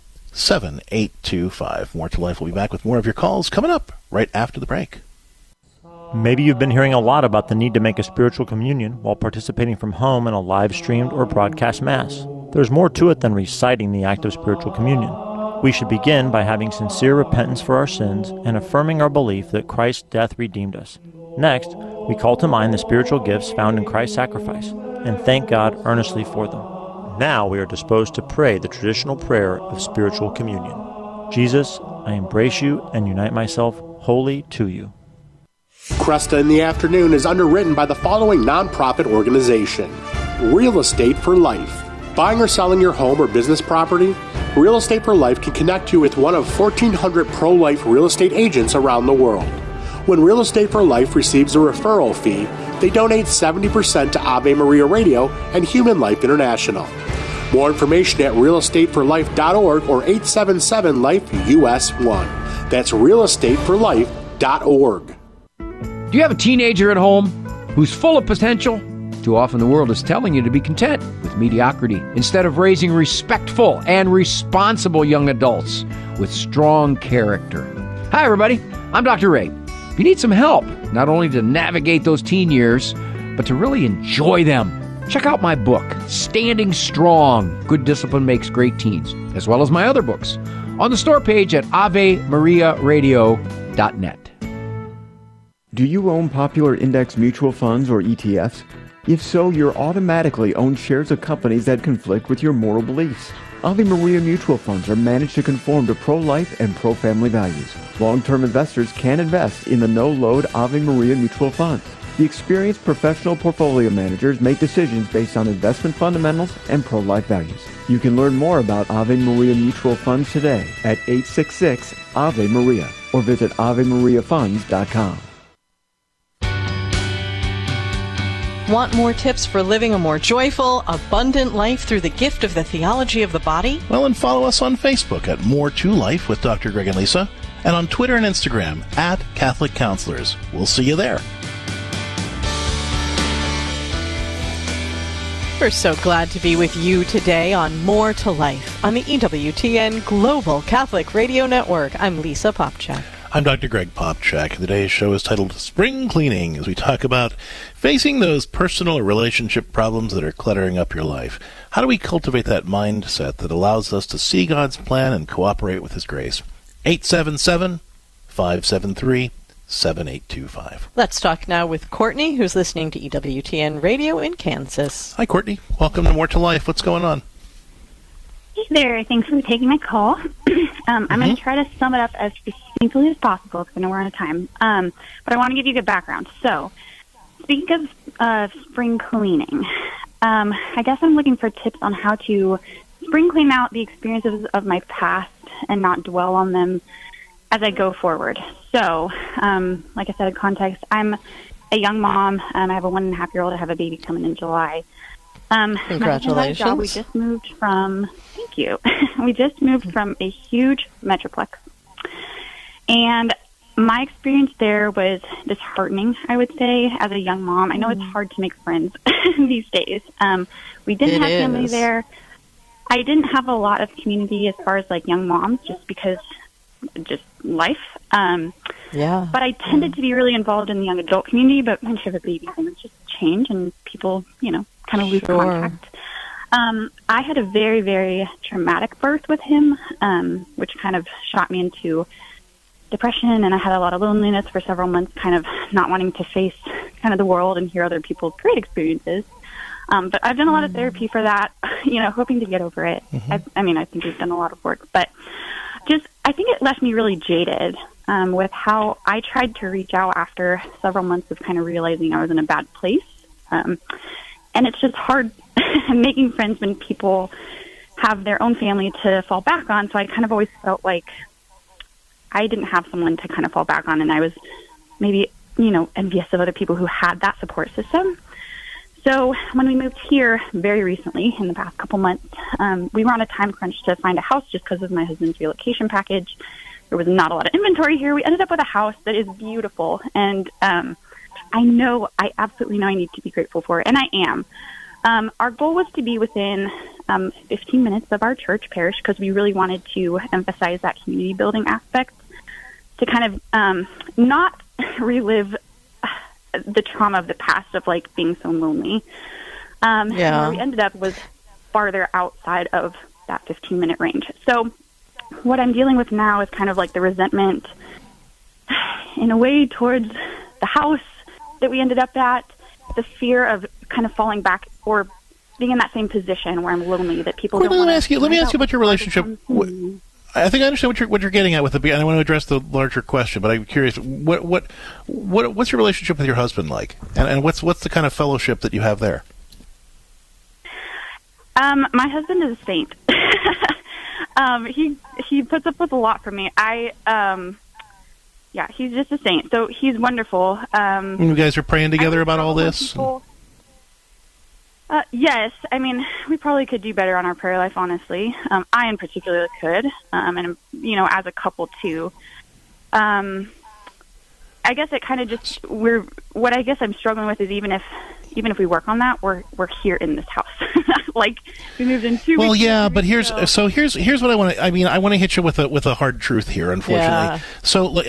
More to Life will be back with more of your calls coming up right after the break. Maybe you've been hearing a lot about the need to make a spiritual communion while participating from home in a live-streamed or broadcast Mass. There's more to it than reciting the act of spiritual communion. We should begin by having sincere repentance for our sins and affirming our belief that Christ's death redeemed us. Next, we call to mind the spiritual gifts found in Christ's sacrifice and thank God earnestly for them. Now we are disposed to pray the traditional prayer of spiritual communion. Jesus, I embrace you and unite myself wholly to you. Cresta in the Afternoon is underwritten by the following nonprofit organization: Real Estate for Life. Buying or selling your home or business property? Real Estate for Life can connect you with one of 1,400 pro-life real estate agents around the world. When Real Estate for Life receives a referral fee, they donate 70% to Ave Maria Radio and Human Life International. More information at realestateforlife.org or 877-LIFE-US1. That's realestateforlife.org. Do you have a teenager at home who's full of potential? Too often the world is telling you to be content with mediocrity instead of raising respectful and responsible young adults with strong character. Hi, everybody. I'm Dr. Ray. If you need some help, not only to navigate those teen years, but to really enjoy them, check out my book, Standing Strong, Good Discipline Makes Great Teens, as well as my other books, on the store page at AveMariaRadio.net. Do you own popular index mutual funds or ETFs? If so, you're automatically own shares of companies that conflict with your moral beliefs. Ave Maria mutual funds are managed to conform to pro-life and pro-family values. Long-term investors can invest in the no-load Ave Maria mutual funds. The experienced professional portfolio managers make decisions based on investment fundamentals and pro-life values. You can learn more about Ave Maria mutual funds today at 866-AVE-MARIA or visit AveMariaFunds.com. Want more tips for living a more joyful, abundant life through the gift of the theology of the body? Well, and follow us on Facebook at More to Life with Dr. Greg and Lisa, and on Twitter and Instagram at Catholic Counselors. We'll see you there. We're so glad to be with you today on More to Life on the EWTN Global Catholic Radio Network. I'm Lisa Popchak. I'm Dr. Greg Popchak. Today's show is titled Spring Cleaning, as we talk about facing those personal or relationship problems that are cluttering up your life. How do we cultivate that mindset that allows us to see God's plan and cooperate with His grace? 877-573-7825. Let's talk now with Courtney, who's listening to EWTN Radio in Kansas. Hi, Courtney. Welcome to More to Life. What's going on? Hey there. Thanks for taking my call. I'm going to try to sum it up as succinctly as possible because I know we're out of time. But I want to give you a good background. So, speaking of spring cleaning, I guess I'm looking for tips on how to spring clean out the experiences of my past and not dwell on them as I go forward. So, like I said, in context, I'm a young mom. I have a 1.5-year-old. I have a baby coming in July. Congratulations. We just moved from, thank you. We just moved from a huge metroplex. And my experience there was disheartening, I would say, as a young mom. I know it's hard to make friends these days. We didn't have family there. I didn't have a lot of community as far as like young moms, just because just life. But I tended to be really involved in the young adult community, but once you have a baby, things just change and people, kind of lose contact. I had a very, very traumatic birth with him, which kind of shot me into depression, and I had a lot of loneliness for several months, kind of not wanting to face kind of the world and hear other people's great experiences. But I've done a lot of therapy for that, hoping to get over it. I think we've done a lot of work, but I think it left me really jaded with how I tried to reach out after several months of kind of realizing I was in a bad place. And it's just hard making friends when people have their own family to fall back on. So I kind of always felt like I didn't have someone to kind of fall back on, and I was maybe, envious of other people who had that support system. So when we moved here very recently, in the past couple months, we were on a time crunch to find a house just because of my husband's relocation package. There was not a lot of inventory here. We ended up with a house that is beautiful, and I absolutely know I need to be grateful for it, and I am. Our goal was to be within 15 minutes of our church parish because we really wanted to emphasize that community building aspect to kind of not relive the trauma of the past of like being so lonely. Where we ended up was farther outside of that 15-minute range. So what I'm dealing with now is kind of like the resentment in a way towards the house that we ended up at, the fear of kind of falling back or being in that same position where I'm lonely, that people don't want to... Let me ask you about your relationship. I think I understand what you're getting at with and I want to address the larger question, but I'm curious, what's your relationship with your husband like? And what's the kind of fellowship that you have there? My husband is a saint. He puts up with a lot from me. He's just a saint. So he's wonderful. You guys are praying together about all this? Yes. I mean, we probably could do better on our prayer life, honestly. I in particular could, and, as a couple too. I guess it kind of just, what I guess I'm struggling with is even if we work on that, we're here in this house. Like, we moved in 2 weeks. Well, yeah, but here's what I want to, I want to hit you with a hard truth here, unfortunately. Yeah. So,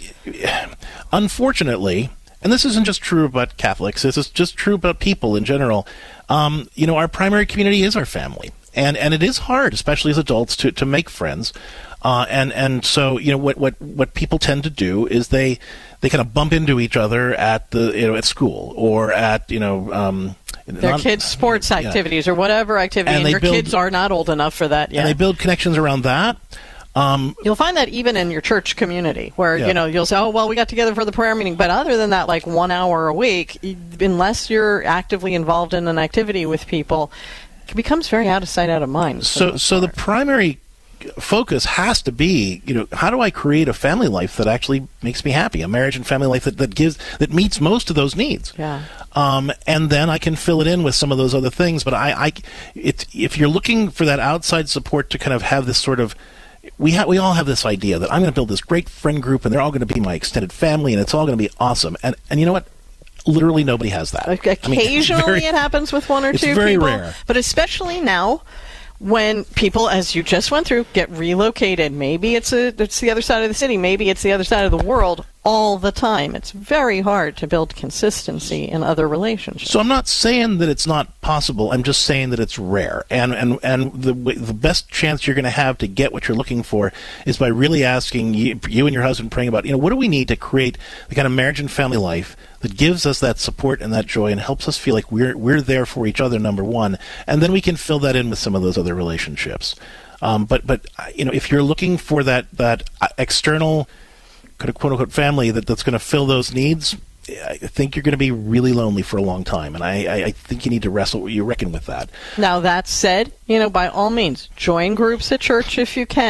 unfortunately, and this isn't just true about Catholics, this is just true about people in general, our primary community is our family. And it is hard, especially as adults, to make friends. And so, what people tend to do is they kind of bump into each other at at school or at, their kids' sports activities or whatever activity, and your kids are not old enough for that yet. And they build connections around that. You'll find that even in your church community where, you'll say, oh, well, we got together for the prayer meeting. But other than that, like 1 hour a week, unless you're actively involved in an activity with people, it becomes very out of sight, out of mind. So the primary focus has to be, how do I create a family life that actually makes me happy, a marriage and family life that meets most of those needs. Yeah. And then I can fill it in with some of those other things. But if you're looking for that outside support to kind of have this sort of, we all have this idea that I'm going to build this great friend group and they're all going to be my extended family and it's all going to be awesome. And you know what? Literally nobody has that. Occasionally it happens with one or two people. It's very rare. But especially now, when people, as you just went through, get relocated, maybe it's the other side of the city, maybe it's the other side of the world, all the time. It's very hard to build consistency in other relationships. So I'm not saying that it's not possible. I'm just saying that it's rare. And the best chance you're going to have to get what you're looking for is by really asking you and your husband, praying about, what do we need to create the kind of marriage and family life that gives us that support and that joy and helps us feel like we're there for each other, number one, and then we can fill that in with some of those other relationships. But if you're looking for that external quote unquote family that's going to fill those needs, I think you're going to be really lonely for a long time, and I think you need to reckon with that. Now, that said, by all means, join groups at church if you can.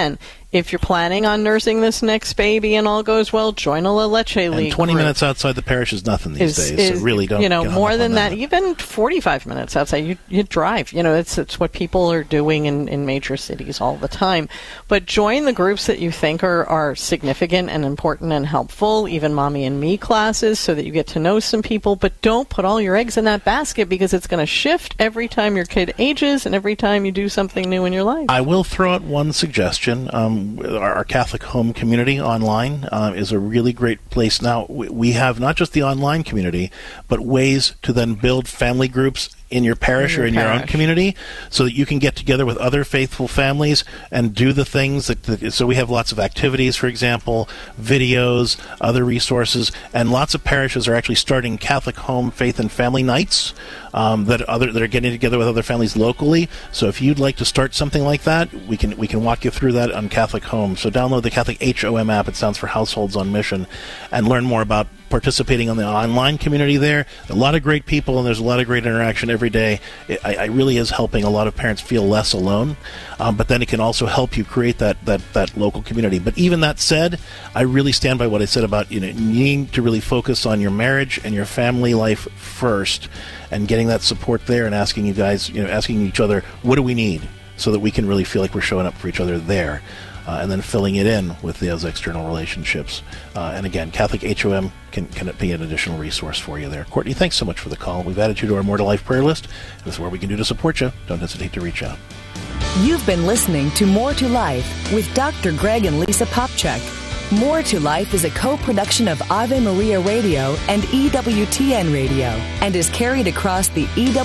If you're planning on nursing this next baby and all goes well, join a La Leche League. And 20 group. minutes outside the parish is nothing these days. So really don't. More than that, even 45 minutes outside, you drive. It's what people are doing in major cities all the time. But join the groups that you think are significant and important and helpful. Even Mommy and Me classes, so that you get to know some people. But don't put all your eggs in that basket, because it's going to shift every time your kid ages and every time you do something new in your life. I will throw out one suggestion. Our Catholic home community online is a really great place. Now, we have not just the online community, but ways to then build family groups in your parish or in your own community, so that you can get together with other faithful families and do the things so we have lots of activities, for example, videos, other resources, and lots of parishes are actually starting Catholic home faith and family nights that are getting together with other families locally. So if you'd like to start something like that, we can walk you through that on Catholic Home. So download the Catholic HOM app. It stands for Households on Mission, and learn more about participating on the online community there. A lot of great people, and there's a lot of great interaction every day. It really is helping a lot of parents feel less alone, but then it can also help you create that local community. But even that said, I really stand by what I said about needing to really focus on your marriage and your family life first, and getting that support there, and asking you guys, asking each other, what do we need, so that we can really feel like we're showing up for each other there. And then filling it in with those external relationships. And again, Catholic HOM can be an additional resource for you there. Courtney, thanks so much for the call. We've added you to our More to Life prayer list. This is where we can do to support you. Don't hesitate to reach out. You've been listening to More to Life with Dr. Greg and Lisa Popchak. More to Life is a co-production of Ave Maria Radio and EWTN Radio, and is carried across the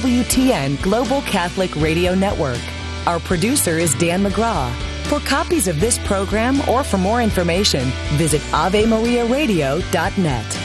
EWTN Global Catholic Radio Network. Our producer is Dan McGraw. For copies of this program or for more information, visit AveMariaRadio.net.